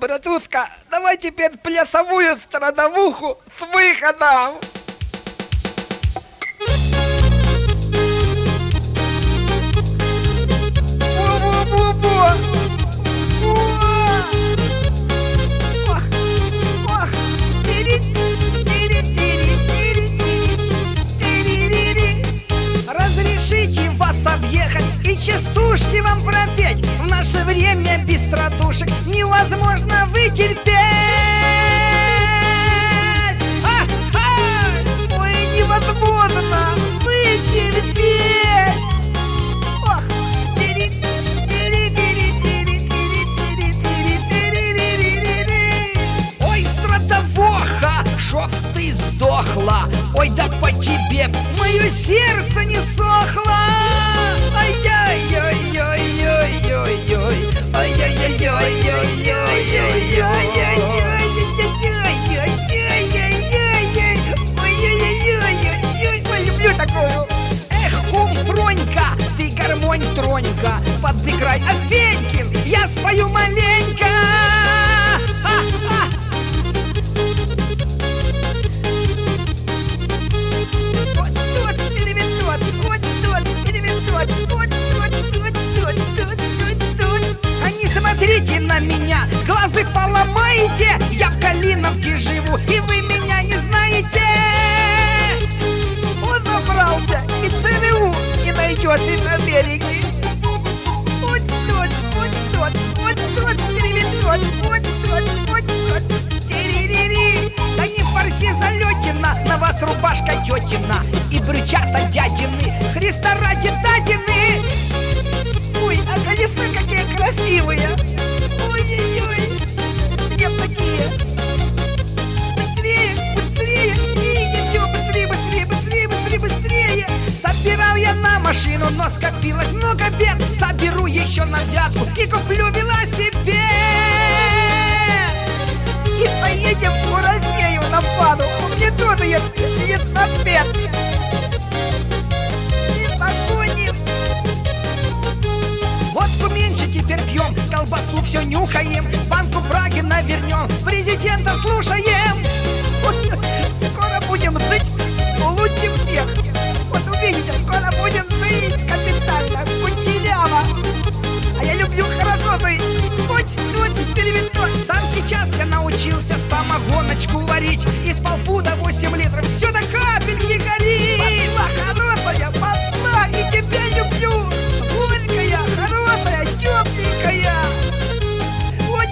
Братушка, давай теперь плясовую страновуху с выходом. Во-во-во-во! Разрешите вас объехать и частушки вам пропеть. В наше время без стратушек невозможно вытерпеть. Ой, невозможно вытерпеть. Ой, стратовоха, чтоб ты сдохла. Ой, да по тебе мое сердце не сохло. Ай-яй-яй-яй-яй-яй-яй. Ой, люблю такую. Эх, кум Пронька, ты гармонь тронька, подыграй, Афенькин, я спою маленько. А не смотрите на меня, глазы поломаете. Я в Калиновке живу, и вы меня не знаете. Он забрался, и ЦРУ не найдет из Америки. Вот тот, теререри. Да не форси залетина, на вас рубашка тетина и брючата дядины, Христа ради дадины. Ой, а колеса какие красивые. Ой-ой-ой, мне такие. Быстрее, быстрее. Собирал я на машину, но скопилось много бед. Соберу еще на взятку и куплю велосипед. И поедем в Россию на паду. У меня тоже есть велосипед. И погоним. Вот куменчик теперь пьем, колбасу все нюхаем, банку браги навернем, президента слушаем. Скоро будем жить лучше всех. Вот увидите, скоро будем жить капитально, кучеряво. А я люблю хорошо жить. Сам сейчас я научился самогоночку варить. Из полпуда 8 литров, все до капельки горит. Пошла хорошая, пошла, и тебя люблю. Горькая, хорошая, тепленькая. Вот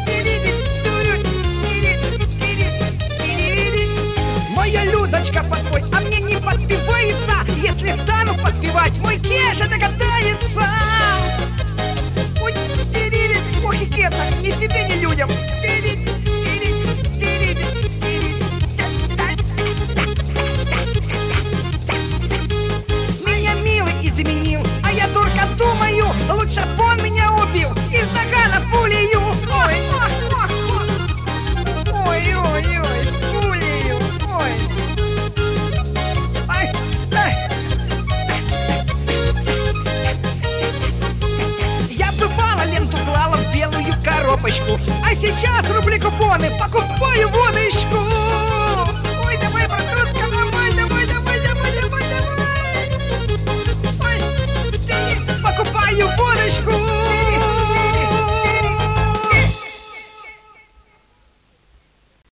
моя Людочка подпой, а мне не подпевается. Если стану подпевать, мой Кеша догадается. Ох, и кета, ни тебе, ни людям. Меня милый изменил, а я дурка думаю, лучше б он меня убил из нагана пулею. Ой, пулею, ой. Я бывало ленту клала в белую коробочку, а сейчас рубли купоны покупаю водочку.